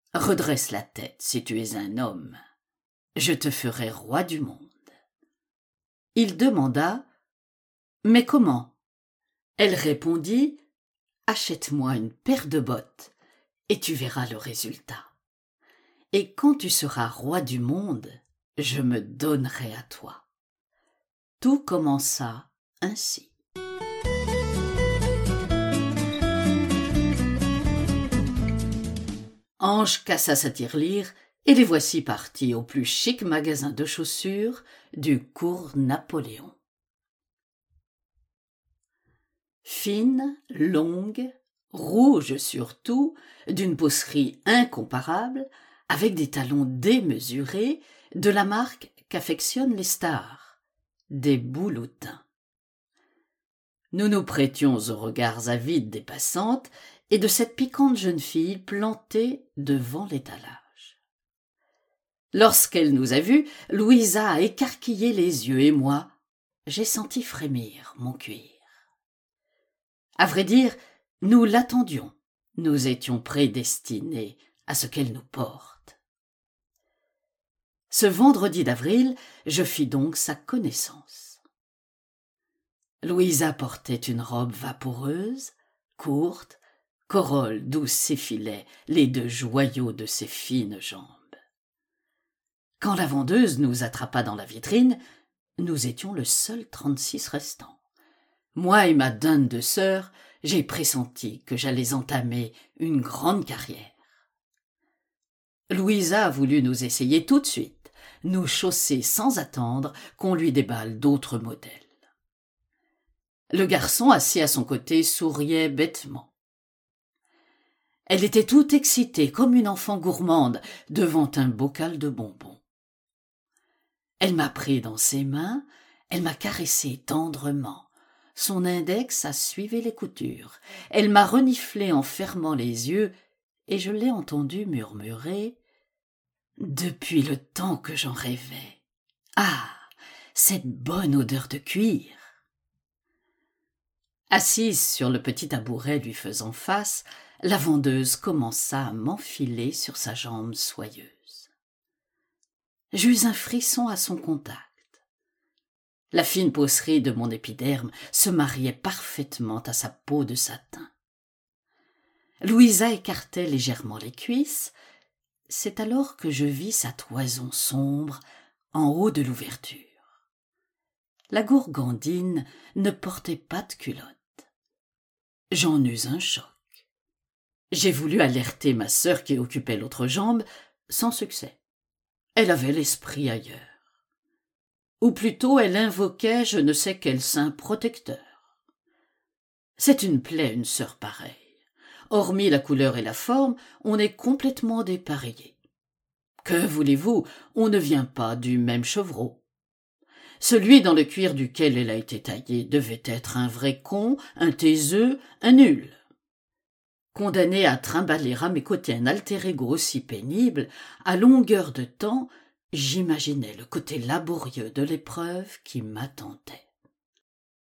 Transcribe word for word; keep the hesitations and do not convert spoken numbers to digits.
Redresse la tête si tu es un homme. Je te ferai roi du monde. Il demanda « Mais comment ?» Elle répondit « Achète-moi une paire de bottes et tu verras le résultat. Et quand tu seras roi du monde, je me donnerai à toi. » Tout commença ainsi. Ange cassa sa tirelire et les voici partis au plus chic magasin de chaussures du cours Napoléon. Fine, longue, rouge surtout, d'une peaucerie incomparable, avec des talons démesurés, de la marque qu'affectionnent les stars, des bouloutins. Nous nous prêtions aux regards avides des passantes et de cette piquante jeune fille plantée devant l'étalage. Lorsqu'elle nous a vus, Louisa a écarquillé les yeux et moi, j'ai senti frémir mon cuir. À vrai dire, nous l'attendions, nous étions prédestinés à ce qu'elle nous porte. Ce vendredi d'avril, je fis donc sa connaissance. Louisa portait une robe vaporeuse, courte, corolle d'où s'effilaient les deux joyaux de ses fines jambes. Quand la vendeuse nous attrapa dans la vitrine, nous étions le seul trente-six restant. Moi et ma donne de sœur, j'ai pressenti que j'allais entamer une grande carrière. Louisa a voulu nous essayer tout de suite, nous chausser sans attendre qu'on lui déballe d'autres modèles. Le garçon assis à son côté souriait bêtement. Elle était toute excitée comme une enfant gourmande devant un bocal de bonbons. Elle m'a pris dans ses mains, elle m'a caressé tendrement. Son index a suivi les coutures. Elle m'a reniflé en fermant les yeux et je l'ai entendu murmurer « Depuis le temps que j'en rêvais. Ah, cette bonne odeur de cuir !» Assise sur le petit tabouret lui faisant face, la vendeuse commença à m'enfiler sur sa jambe soyeuse. J'eus un frisson à son contact. La fine peaucerie de mon épiderme se mariait parfaitement à sa peau de satin. Louisa écartait légèrement les cuisses. C'est alors que je vis sa toison sombre en haut de l'ouverture. La gourgandine ne portait pas de culotte. J'en eus un choc. J'ai voulu alerter ma sœur qui occupait l'autre jambe, sans succès. Elle avait l'esprit ailleurs. Ou plutôt elle invoquait je ne sais quel saint protecteur. C'est une plaie, une sœur pareille. Hormis la couleur et la forme, on est complètement dépareillé. Que voulez-vous, on ne vient pas du même chevreau. Celui dans le cuir duquel elle a été taillée devait être un vrai con, un taiseux, un nul. Condamné à trimballer à mes côtés un alter ego aussi pénible, à longueur de temps, j'imaginais le côté laborieux de l'épreuve qui m'attendait.